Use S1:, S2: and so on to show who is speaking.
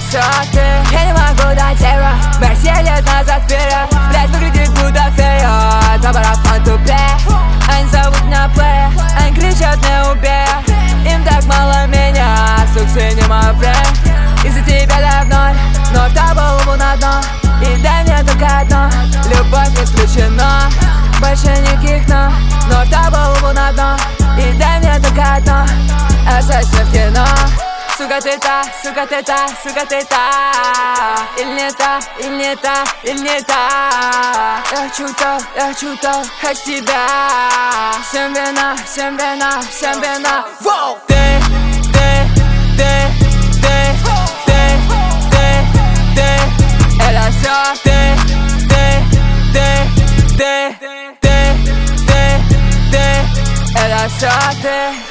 S1: все ты. Я не могу дать эра, мы 7 лет назад вперед. Блядь, выглядит будто фея, наоборот он тупее. Они зовут меня плея, они кричат не убей. Им так мало меня, сук, ты не мой френд. Из-за тебя давно, но в голову на дно. И дай мне только одно, любовь исключена. Больше никаких но в голову на дно. И дай мне только одно, остаться в кино. Сука ты та, сука ты та, сука ты та. Или не та, или не та, или не та. Я хочу то, хочу тебя. Всем вина, всем вина, всем вина. Воу! Ты, это все ты, это все ты.